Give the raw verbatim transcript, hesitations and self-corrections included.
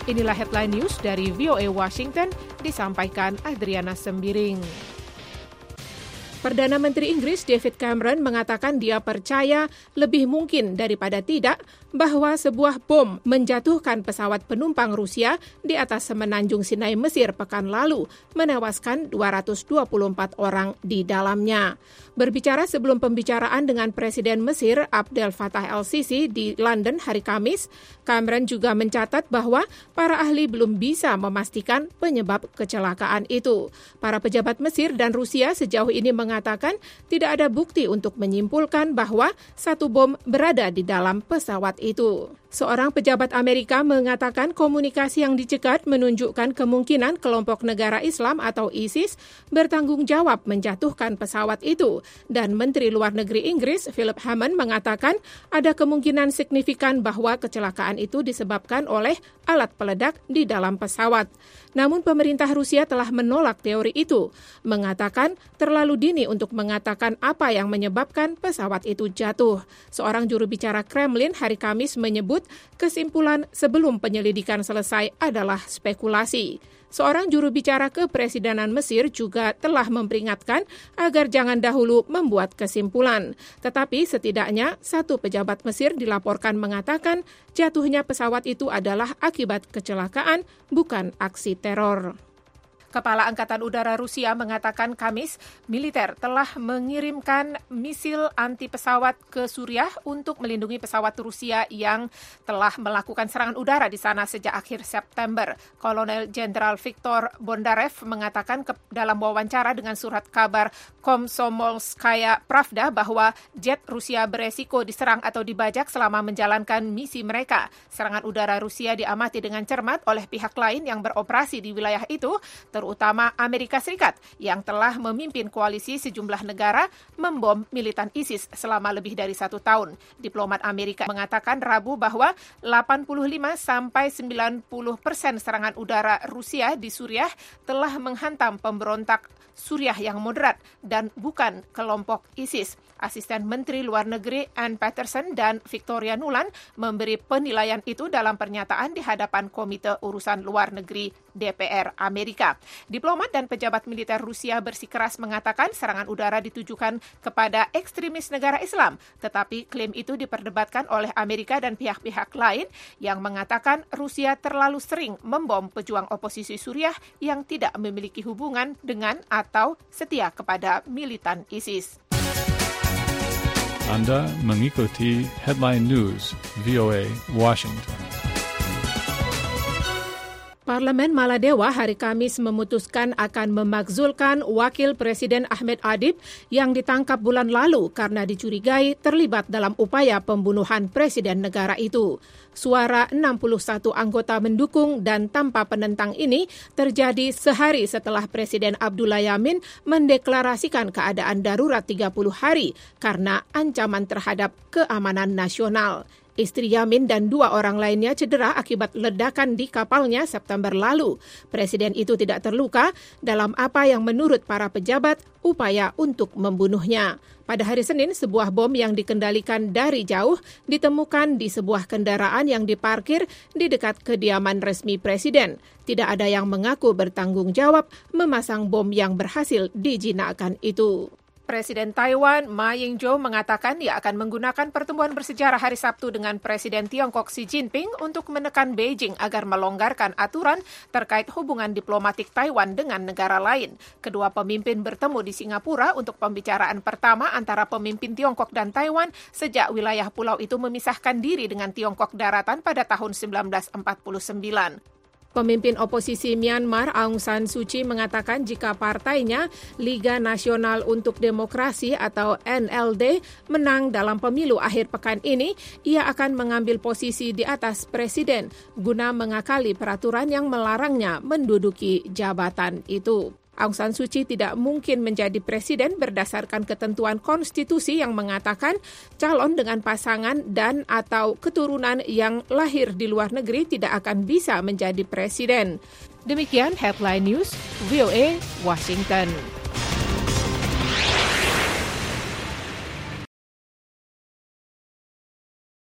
Inilah headline news dari V O A Washington, disampaikan Adriana Sembiring. Perdana Menteri Inggris David Cameron mengatakan dia percaya lebih mungkin daripada tidak bahwa sebuah bom menjatuhkan pesawat penumpang Rusia di atas semenanjung Sinai, Mesir pekan lalu, menewaskan dua ratus dua puluh empat orang di dalamnya. Berbicara sebelum pembicaraan dengan Presiden Mesir Abdel Fattah el-Sisi di London hari Kamis, Cameron juga mencatat bahwa para ahli belum bisa memastikan penyebab kecelakaan itu. Para pejabat Mesir dan Rusia sejauh ini mengatakan tidak ada bukti untuk menyimpulkan bahwa satu bom berada di dalam pesawat itu. Seorang pejabat Amerika mengatakan komunikasi yang dicegat menunjukkan kemungkinan kelompok negara Islam atau ISIS bertanggung jawab menjatuhkan pesawat itu. Dan Menteri Luar Negeri Inggris Philip Hammond mengatakan ada kemungkinan signifikan bahwa kecelakaan itu disebabkan oleh alat peledak di dalam pesawat. Namun pemerintah Rusia telah menolak teori itu, mengatakan terlalu dini untuk mengatakan apa yang menyebabkan pesawat itu jatuh. Seorang juru bicara Kremlin hari Kamis menyebut kesimpulan sebelum penyelidikan selesai adalah spekulasi. Seorang juru bicara kepresidenan Mesir juga telah memperingatkan agar jangan dahulu membuat kesimpulan. Tetapi setidaknya satu pejabat Mesir dilaporkan mengatakan jatuhnya pesawat itu adalah akibat kecelakaan, bukan aksi teror. Kepala Angkatan Udara Rusia mengatakan Kamis, militer telah mengirimkan misil anti-pesawat ke Suriah untuk melindungi pesawat Rusia yang telah melakukan serangan udara di sana sejak akhir September. Kolonel Jenderal Viktor Bondarev mengatakan ke, dalam wawancara dengan surat kabar Komsomolskaya Pravda bahwa jet Rusia beresiko diserang atau dibajak selama menjalankan misi mereka. Serangan udara Rusia diamati dengan cermat oleh pihak lain yang beroperasi di wilayah itu, terutama Amerika Serikat yang telah memimpin koalisi sejumlah negara membom militan ISIS selama lebih dari satu tahun. Diplomat Amerika mengatakan Rabu bahwa delapan puluh lima sampai sembilan puluh persen serangan udara Rusia di Suriah telah menghantam pemberontak Suriah yang moderat dan bukan kelompok ISIS. Asisten Menteri Luar Negeri Ann Patterson dan Victoria Nuland memberi penilaian itu dalam pernyataan di hadapan Komite Urusan Luar Negeri D P R Amerika. Diplomat dan pejabat militer Rusia bersikeras mengatakan serangan udara ditujukan kepada ekstremis negara Islam, tetapi klaim itu diperdebatkan oleh Amerika dan pihak-pihak lain yang mengatakan Rusia terlalu sering membom pejuang oposisi Suriah yang tidak memiliki hubungan dengan atau setia kepada militan ISIS. Anda mengikuti Headline News V O A Washington. Parlemen Maladewa hari Kamis memutuskan akan memakzulkan Wakil Presiden Ahmed Adib yang ditangkap bulan lalu karena dicurigai terlibat dalam upaya pembunuhan Presiden negara itu. Suara enam puluh satu anggota mendukung dan tanpa penentang ini terjadi sehari setelah Presiden Abdullah Yamin mendeklarasikan keadaan darurat tiga puluh hari karena ancaman terhadap keamanan nasional. Istri Yamin dan dua orang lainnya cedera akibat ledakan di kapalnya September lalu. Presiden itu tidak terluka dalam apa yang menurut para pejabat upaya untuk membunuhnya. Pada hari Senin, sebuah bom yang dikendalikan dari jauh ditemukan di sebuah kendaraan yang diparkir di dekat kediaman resmi Presiden. Tidak ada yang mengaku bertanggung jawab memasang bom yang berhasil dijinakkan itu. Presiden Taiwan Ma Ying-jeou mengatakan dia akan menggunakan pertemuan bersejarah hari Sabtu dengan Presiden Tiongkok Xi Jinping untuk menekan Beijing agar melonggarkan aturan terkait hubungan diplomatik Taiwan dengan negara lain. Kedua pemimpin bertemu di Singapura untuk pembicaraan pertama antara pemimpin Tiongkok dan Taiwan sejak wilayah pulau itu memisahkan diri dengan Tiongkok daratan pada tahun seribu sembilan ratus empat puluh sembilan. Pemimpin oposisi Myanmar Aung San Suu Kyi mengatakan jika partainya Liga Nasional untuk Demokrasi atau N L D menang dalam pemilu akhir pekan ini, ia akan mengambil posisi di atas presiden guna mengakali peraturan yang melarangnya menduduki jabatan itu. Aung San Suu Kyi tidak mungkin menjadi presiden berdasarkan ketentuan konstitusi yang mengatakan calon dengan pasangan dan atau keturunan yang lahir di luar negeri tidak akan bisa menjadi presiden. Demikian Headline News V O A Washington.